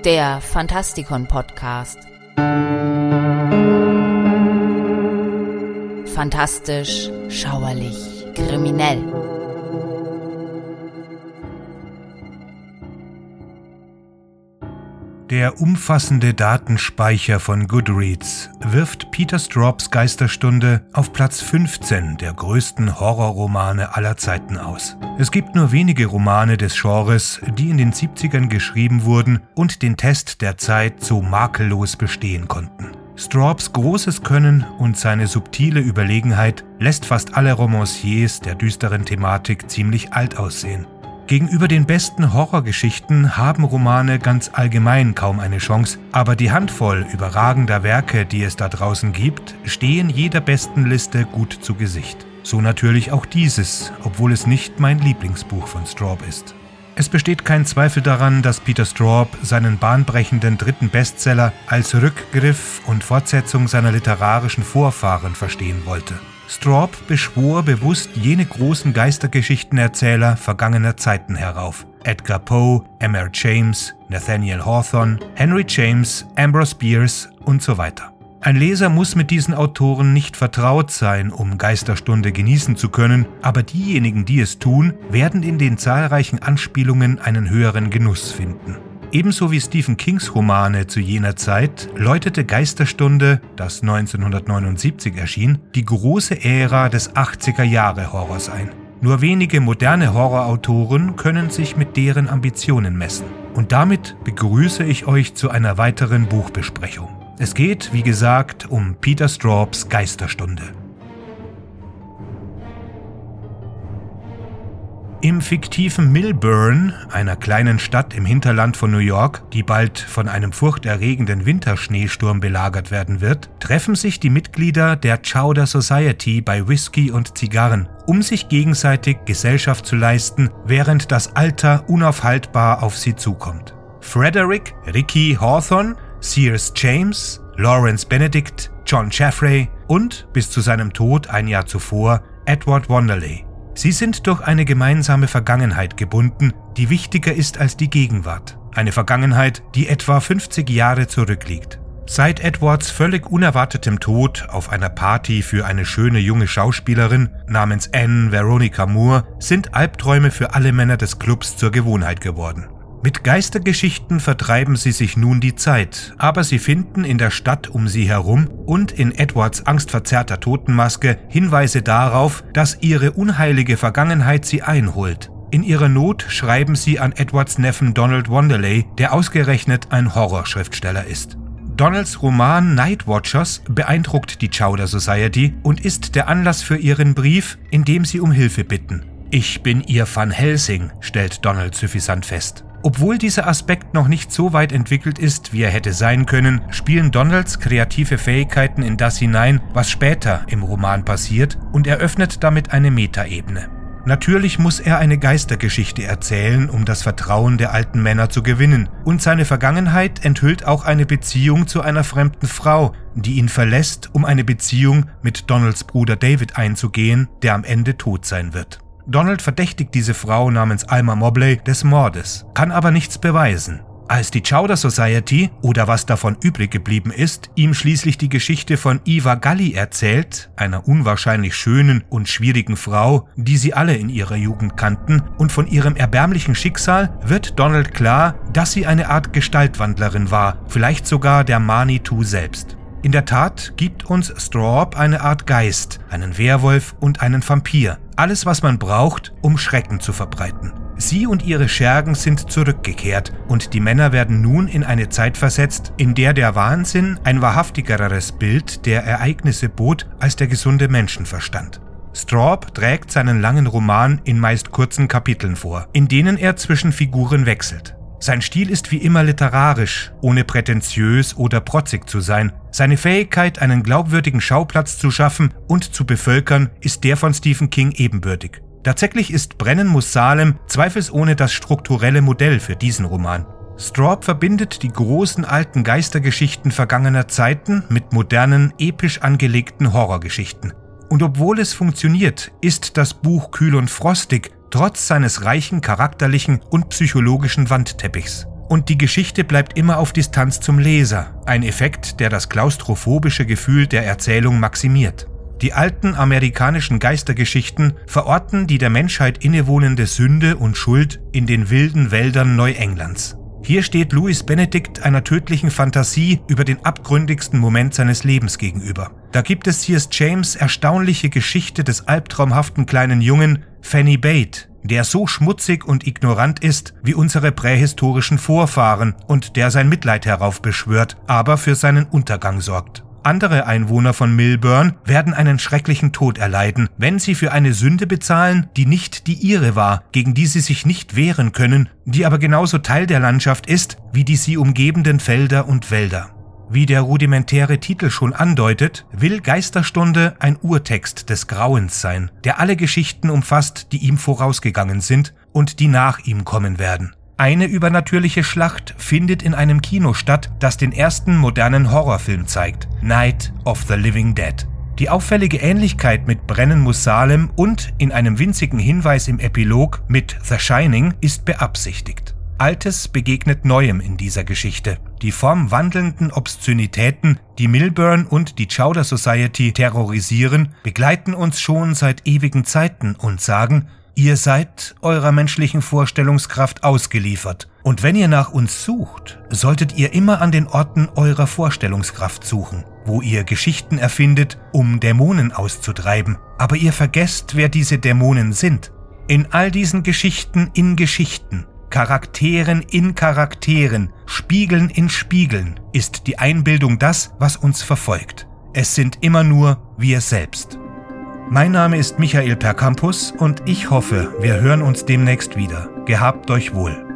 Der Fantastikon-Podcast. Fantastisch, schauerlich, kriminell. Der umfassende Datenspeicher von Goodreads wirft Peter Straubs Geisterstunde auf Platz 15 der größten Horrorromane aller Zeiten aus. Es gibt nur wenige Romane des Genres, die in den 70ern geschrieben wurden und den Test der Zeit so makellos bestehen konnten. Straubs großes Können und seine subtile Überlegenheit lässt fast alle Romanciers der düsteren Thematik ziemlich alt aussehen. Gegenüber den besten Horrorgeschichten haben Romane ganz allgemein kaum eine Chance, aber die Handvoll überragender Werke, die es da draußen gibt, stehen jeder besten Liste gut zu Gesicht. So natürlich auch dieses, obwohl es nicht mein Lieblingsbuch von Straub ist. Es besteht kein Zweifel daran, dass Peter Straub seinen bahnbrechenden dritten Bestseller als Rückgriff und Fortsetzung seiner literarischen Vorfahren verstehen wollte. Straub beschwor bewusst jene großen Geistergeschichtenerzähler vergangener Zeiten herauf. Edgar Poe, M.R. James, Nathaniel Hawthorne, Henry James, Ambrose Bierce und so weiter. Ein Leser muss mit diesen Autoren nicht vertraut sein, um Geisterstunde genießen zu können, aber diejenigen, die es tun, werden in den zahlreichen Anspielungen einen höheren Genuss finden. Ebenso wie Stephen Kings Romane zu jener Zeit läutete Geisterstunde, das 1979 erschien, die große Ära des 80er-Jahre-Horrors ein. Nur wenige moderne Horrorautoren können sich mit deren Ambitionen messen. Und damit begrüße ich euch zu einer weiteren Buchbesprechung. Es geht, wie gesagt, um Peter Straubs Geisterstunde. Im fiktiven Millburn, einer kleinen Stadt im Hinterland von New York, die bald von einem furchterregenden Winterschneesturm belagert werden wird, treffen sich die Mitglieder der Chowder Society bei Whisky und Zigarren, um sich gegenseitig Gesellschaft zu leisten, während das Alter unaufhaltbar auf sie zukommt. Frederick Ricky Hawthorne, Sears James, Lawrence Benedict, John Jaffray und, bis zu seinem Tod ein Jahr zuvor, Edward Wanderley. Sie sind durch eine gemeinsame Vergangenheit gebunden, die wichtiger ist als die Gegenwart. Eine Vergangenheit, die etwa 50 Jahre zurückliegt. Seit Edwards völlig unerwartetem Tod auf einer Party für eine schöne junge Schauspielerin namens Anne Veronica Moore sind Albträume für alle Männer des Clubs zur Gewohnheit geworden. Mit Geistergeschichten vertreiben sie sich nun die Zeit, aber sie finden in der Stadt um sie herum und in Edwards angstverzerrter Totenmaske Hinweise darauf, dass ihre unheilige Vergangenheit sie einholt. In ihrer Not schreiben sie an Edwards Neffen Donald Wanderley, der ausgerechnet ein Horrorschriftsteller ist. Donalds Roman Night Watchers beeindruckt die Chowder Society und ist der Anlass für ihren Brief, in dem sie um Hilfe bitten. »Ich bin Ihr Van Helsing«, stellt Donald suffisant fest. Obwohl dieser Aspekt noch nicht so weit entwickelt ist, wie er hätte sein können, spielen Donalds kreative Fähigkeiten in das hinein, was später im Roman passiert, und eröffnet damit eine Metaebene. Natürlich muss er eine Geistergeschichte erzählen, um das Vertrauen der alten Männer zu gewinnen, und seine Vergangenheit enthüllt auch eine Beziehung zu einer fremden Frau, die ihn verlässt, um eine Beziehung mit Donalds Bruder David einzugehen, der am Ende tot sein wird. Donald verdächtigt diese Frau namens Alma Mobley des Mordes, kann aber nichts beweisen. Als die Chowder Society, oder was davon übrig geblieben ist, ihm schließlich die Geschichte von Eva Gully erzählt, einer unwahrscheinlich schönen und schwierigen Frau, die sie alle in ihrer Jugend kannten, und von ihrem erbärmlichen Schicksal, wird Donald klar, dass sie eine Art Gestaltwandlerin war, vielleicht sogar der Manitou selbst. In der Tat gibt uns Straub eine Art Geist, einen Werwolf und einen Vampir. Alles, was man braucht, um Schrecken zu verbreiten. Sie und ihre Schergen sind zurückgekehrt und die Männer werden nun in eine Zeit versetzt, in der der Wahnsinn ein wahrhaftigeres Bild der Ereignisse bot als der gesunde Menschenverstand. Straub trägt seinen langen Roman in meist kurzen Kapiteln vor, in denen er zwischen Figuren wechselt. Sein Stil ist wie immer literarisch, ohne prätentiös oder protzig zu sein. Seine Fähigkeit, einen glaubwürdigen Schauplatz zu schaffen und zu bevölkern, ist der von Stephen King ebenbürtig. Tatsächlich ist Brennen muss Salem zweifelsohne das strukturelle Modell für diesen Roman. Straub verbindet die großen alten Geistergeschichten vergangener Zeiten mit modernen, episch angelegten Horrorgeschichten. Und obwohl es funktioniert, ist das Buch kühl und frostig, trotz seines reichen charakterlichen und psychologischen Wandteppichs. Und die Geschichte bleibt immer auf Distanz zum Leser, ein Effekt, der das klaustrophobische Gefühl der Erzählung maximiert. Die alten amerikanischen Geistergeschichten verorten die der Menschheit innewohnende Sünde und Schuld in den wilden Wäldern Neuenglands. Hier steht Louis Benedict einer tödlichen Fantasie über den abgründigsten Moment seines Lebens gegenüber. Da gibt es C.S. James' erstaunliche Geschichte des albtraumhaften kleinen Jungen Fanny Bate, der so schmutzig und ignorant ist wie unsere prähistorischen Vorfahren und der sein Mitleid heraufbeschwört, aber für seinen Untergang sorgt. Andere Einwohner von Millburn werden einen schrecklichen Tod erleiden, wenn sie für eine Sünde bezahlen, die nicht die ihre war, gegen die sie sich nicht wehren können, die aber genauso Teil der Landschaft ist wie die sie umgebenden Felder und Wälder. Wie der rudimentäre Titel schon andeutet, will Geisterstunde ein Urtext des Grauens sein, der alle Geschichten umfasst, die ihm vorausgegangen sind und die nach ihm kommen werden. Eine übernatürliche Schlacht findet in einem Kino statt, das den ersten modernen Horrorfilm zeigt, Night of the Living Dead. Die auffällige Ähnlichkeit mit Brennen muss Salem und in einem winzigen Hinweis im Epilog mit The Shining ist beabsichtigt. Altes begegnet Neuem in dieser Geschichte. Die formwandelnden Obszönitäten, die Millburn und die Chowder Society terrorisieren, begleiten uns schon seit ewigen Zeiten und sagen: Ihr seid eurer menschlichen Vorstellungskraft ausgeliefert. Und wenn ihr nach uns sucht, solltet ihr immer an den Orten eurer Vorstellungskraft suchen, wo ihr Geschichten erfindet, um Dämonen auszutreiben. Aber ihr vergesst, wer diese Dämonen sind. In all diesen Geschichten in Geschichten, Charakteren in Charakteren, Spiegeln in Spiegeln ist die Einbildung das, was uns verfolgt. Es sind immer nur wir selbst. Mein Name ist Michael Percampus und ich hoffe, wir hören uns demnächst wieder. Gehabt euch wohl.